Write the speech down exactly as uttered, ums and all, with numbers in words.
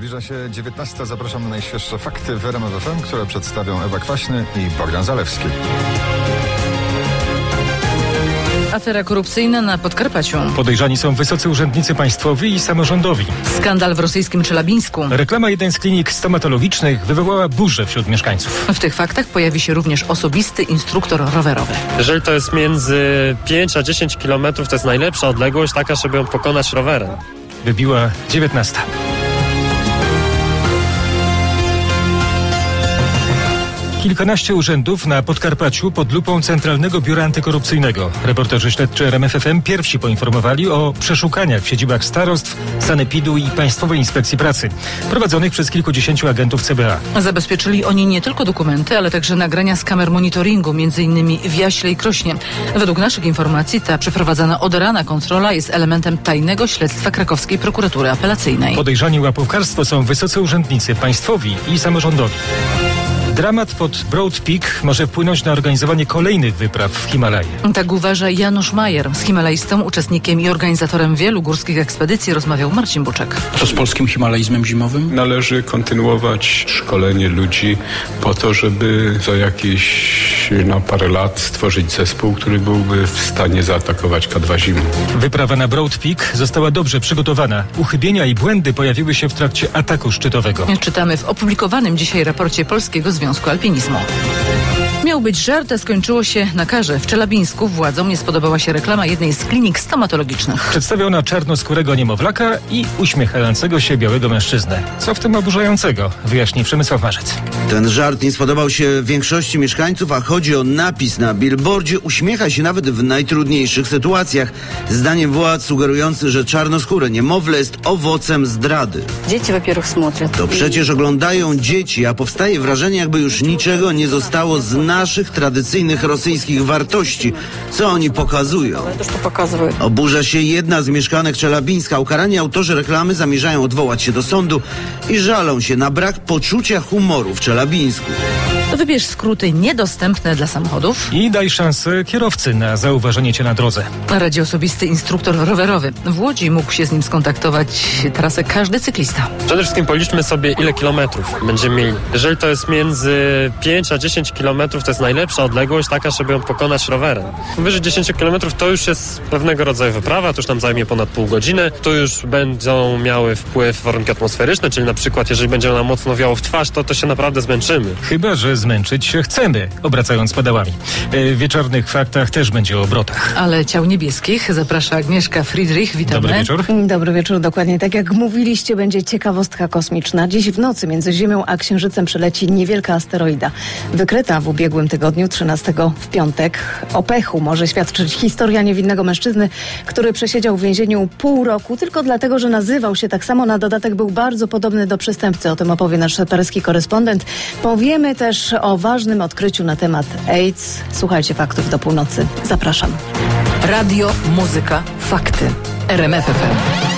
Zbliża się dziewiętnasta. Zapraszam na najświeższe fakty w R M F F M, które przedstawią Ewa Kwaśny i Bogdan Zalewski. Afera korupcyjna na Podkarpaciu. Podejrzani są wysocy urzędnicy państwowi i samorządowi. Skandal w rosyjskim Czelabińsku. Reklama jednej z klinik stomatologicznych wywołała burzę wśród mieszkańców. W tych faktach pojawi się również osobisty instruktor rowerowy. Jeżeli to jest między pięć a dziesięć kilometrów, to jest najlepsza odległość taka, żeby ją pokonać rowerem. Wybiła dziewiętnasta. Kilkanaście urzędów na Podkarpaciu pod lupą Centralnego Biura Antykorupcyjnego. Reporterzy śledczy R M F F M pierwsi poinformowali o przeszukaniach w siedzibach starostw, sanepidu i Państwowej Inspekcji Pracy, prowadzonych przez kilkudziesięciu agentów C B A. Zabezpieczyli oni nie tylko dokumenty, ale także nagrania z kamer monitoringu, między innymi w Jaśle i Krośnie. Według naszych informacji ta przeprowadzana od rana kontrola jest elementem tajnego śledztwa krakowskiej prokuratury apelacyjnej. Podejrzani o łapówkarstwo są wysocy urzędnicy państwowi i samorządowi. Dramat pod Broad Peak może wpłynąć na organizowanie kolejnych wypraw w Himalaje. Tak uważa Janusz Majer. Z himalajstą, uczestnikiem i organizatorem wielu górskich ekspedycji rozmawiał Marcin Buczek. Co z polskim himalaizmem zimowym? Należy kontynuować szkolenie ludzi po to, żeby za jakieś na parę lat stworzyć zespół, który byłby w stanie zaatakować K dwa zimą. Wyprawa na Broad Peak została dobrze przygotowana. Uchybienia i błędy pojawiły się w trakcie ataku szczytowego. Czytamy w opublikowanym dzisiaj raporcie Polskiego Związku Alpinizmu. Miał być żart, a skończyło się na karze. W Czelabińsku władzom nie spodobała się reklama jednej z klinik stomatologicznych. Przedstawiał ona czarnoskórego niemowlaka i uśmiechającego się białego mężczyznę. Co w tym oburzającego? Wyjaśni Przemysław Marzec. Ten żart nie spodobał się większości mieszkańców, a chodzi o napis na billboardzie "Uśmiecha się nawet w najtrudniejszych sytuacjach". Zdaniem władz sugerujący, że czarnoskóre niemowlę jest owocem zdrady. Dzieci dopiero смотрят. To przecież oglądają dzieci, a powstaje wrażenie, jakby już niczego nie zostało z naszych tradycyjnych rosyjskich wartości. Co oni pokazują? Oburza się jedna z mieszkanek Czelabińska. Ukarani autorzy reklamy zamierzają odwołać się do sądu i żalą się na brak poczucia humoru w Czelabińsku. Wybierz skróty niedostępne dla samochodów i daj szansę kierowcy na zauważenie cię na drodze. Radzi osobisty instruktor rowerowy. W Łodzi mógł się z nim skontaktować trasę każdy cyklista. Przede wszystkim policzmy sobie, ile kilometrów będziemy mieli. Jeżeli to jest między pięć a dziesięć kilometrów, to jest najlepsza odległość taka, żeby ją pokonać rowerem. Wyżej dziesięć kilometrów to już jest pewnego rodzaju wyprawa, to już nam zajmie ponad pół godziny. Tu już będą miały wpływ warunki atmosferyczne, czyli na przykład jeżeli będzie nam mocno wiało w twarz, to to się naprawdę zmęczymy. Chyba że zmęczyć się chcemy, obracając pedałami. W wieczornych faktach też będzie o obrotach. Ale ciał niebieskich zaprasza Agnieszka Friedrich. Witamy. Dobry wieczór. Dobry wieczór, dokładnie tak jak mówiliście, będzie ciekawostka kosmiczna. Dziś w nocy między Ziemią a Księżycem przeleci niewielka asteroida. Wykryta w ubiegłym tygodniu, trzynastego w piątek. O pechu może świadczyć historia niewinnego mężczyzny, który przesiedział w więzieniu pół roku, tylko dlatego, że nazywał się tak samo. Na dodatek był bardzo podobny do przestępcy. O tym opowie nasz paryski korespondent. Powiemy też o ważnym odkryciu na temat AIDS. Słuchajcie faktów do północy. Zapraszam. Radio, muzyka, fakty. R M F F M.